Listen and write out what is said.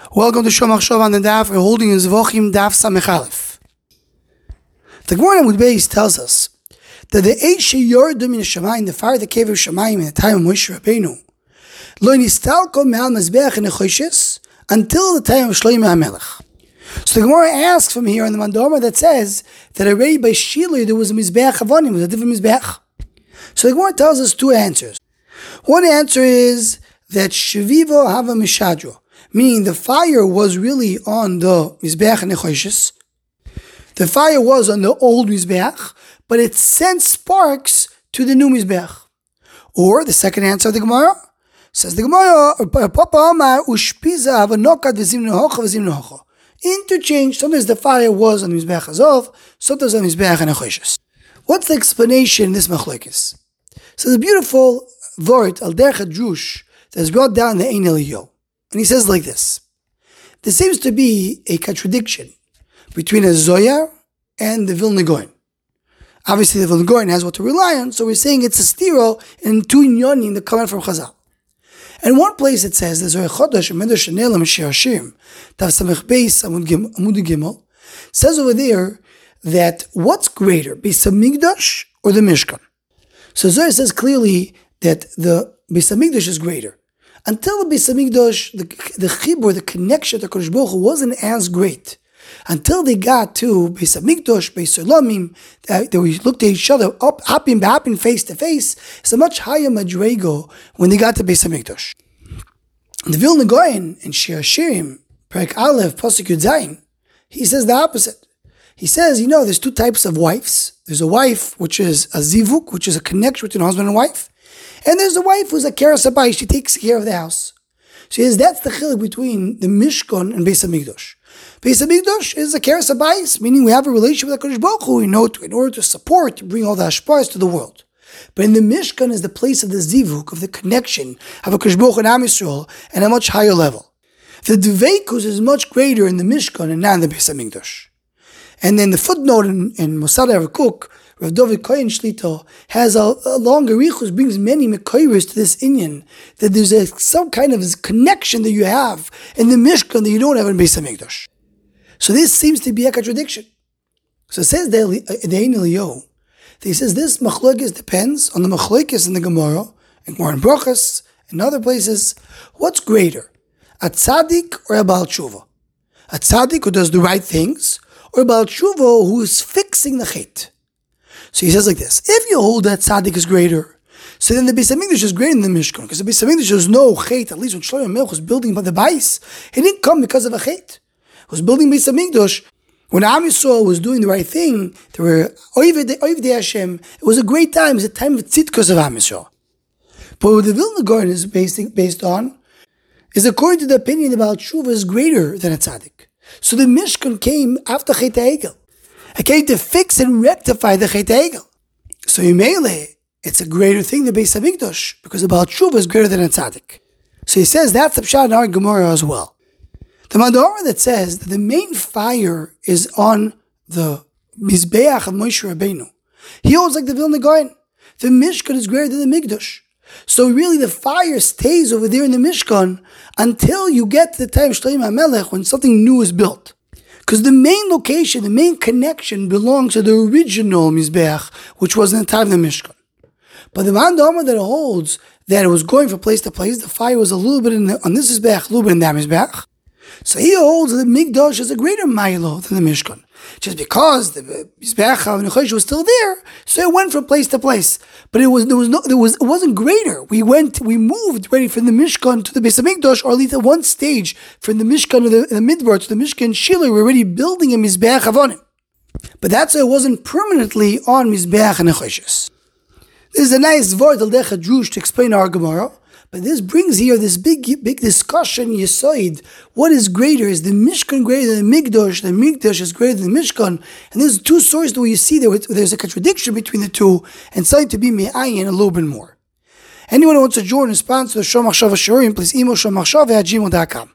Welcome to Shomach Shov on the Daf. We're holding in Zvochim Daf Samech Aleph. The Gemara in Amud Beis tells us that the Eish Yordu min Shamayim, the fire that came from Shamayim in the time of Moshe Rabbeinu, lo nistalko me'al mezbeach nechoshes until the time of Shlomo HaMelech. So the Gemara asks from here in the Mandoma that says that already by Shiloh there was a mizbeach avonim, it was a different mizbeach. So the Gemara tells us two answers. One answer is that Shavivo Hava Mishadro, meaning the fire was really on the Mizbeach Nechoshes. The fire was on the old Mizbeach, but it sent sparks to the new Mizbeach. Or the second answer of the Gemara, says the Gemara, interchange, sometimes the fire was on the Mizbeach Azov, sometimes on the Mizbeach Nechoshes. What's the explanation in this machlokes? So the beautiful word, al derech drush, that is brought down in the Ein Eliyahu. And he says like this: there seems to be a contradiction between a Zoyar and the Vilna Gaon. Obviously, the Vilna Gaon has what to rely on, so we're saying it's a stiro and two inyonim that come out from Chazal. And one place it says, the Zohar Chodesh, Medrash Shanel, Mashiach Hashem, Tav Samech Beis, Amud Gimel, says over there that what's greater, Beis Hamikdash or the Mishkan? So Zohar says clearly that the Beis Hamikdash is greater. Until the Beis Hamikdash, the chibur, the connection to Kodesh Baruch Hu wasn't as great. Until they got to Beis Hamikdash, Beis Olamim, they looked at each other, hopping face to face. It's a much higher madrego when they got to Beis Hamikdash. The Vilna Gaon in Shir Hashirim, Perek Aleph, Pasuk Yud Zayin, he says the opposite. He says, there's two types of wives. There's a wife which is a zivuk, which is a connection between husband and wife. And there's a wife who's a keres habayis, she takes care of the house. So he says that's the chiluk between the Mishkan and Beis Hamikdash. Beis Hamikdash is a keres habayis, meaning we have a relationship with HaKadosh Baruch Hu in order to support, to bring all the hashpahs to the world. But in the Mishkan is the place of the zivuk, of the connection of HaKadosh Baruch Hu and Am Yisrael, at a much higher level. The dveikus is much greater in the Mishkan and not in the Beis Hamikdash. And then the footnote in Mosad HaRakuk, Rav David Kohen Shlito has a longer richus, brings many mekayros to this inyan, that there's some kind of connection that you have in the Mishkan that you don't have in Beis Hamikdash. So this seems to be a contradiction. So it says the Ein Eliyahu, he says this machlokes depends on the machlokes in the Gemara, and Gemara in Brachos, and other places. What's greater, a tzaddik or a Baal Tshuva? A tzaddik who does the right things, or a Baal Tshuva who is fixing the chet? So he says like this: if you hold that tzaddik is greater, so then the Beis Hamikdash is greater than the Mishkan, because the Beis Hamikdash there's no chet. At least when Shlomo HaMelech was building by the Bais, he didn't come because of a chet. He was building Beis Hamikdash when Am Yisrael was doing the right thing. There were Oivdei Hashem. It was a great time. It was a time of tzidkus of Am Yisrael. But what the Vilna Gaon is based on is according to the opinion that Baal Tshuva is greater than a tzaddik. So the Mishkan came after Chet HaEgel. It came to fix and rectify the Chet HaEgel. So Yimele, it's a greater thing than Beis Hamikdash, because the Baal Tshuva is greater than a tzaddik. So he says that's the pshat in our Gemara as well. The Mandora that says that the main fire is on the Mizbeach of Moshe Rabbeinu, he holds like the Vilna Gaon. The Mishkan is greater than the Mikdash. So really the fire stays over there in the Mishkan until you get to the time of Shlomo HaMelech when something new is built. Because the main location, the main connection belongs to the original Mizbeach, which was in the time of the Mishkan. But the Man Dama that holds that it was going from place to place, the fire was a little bit on this Mizbeach, a little bit in that Mizbeach. So he holds that the Mikdash is a greater Milo than the Mishkan. Just because the Mizbeach of Nechosh was still there, so it went from place to place. But it wasn't greater. We moved ready from the Mishkan to the Beis Hamikdash, or at least at one stage from the Mishkan of the Midbar to the Mishkan Shiloh. We're already building a Mizbeach Avonim. But that's why it wasn't permanently on Mizbeach and Nechoshes. This is a nice word al derech drush to explain our Gemara. But this brings here this big discussion, Yesoid. What is greater? Is the Mishkan greater than the Mikdash? The Mikdash is greater than the Mishkan. And there's two sources where you see there's a contradiction between the two, and something to be me'ayin a little bit more. Anyone who wants to join and sponsor the Shomach Shov Shiurim, please email shomachshov@gmail.com.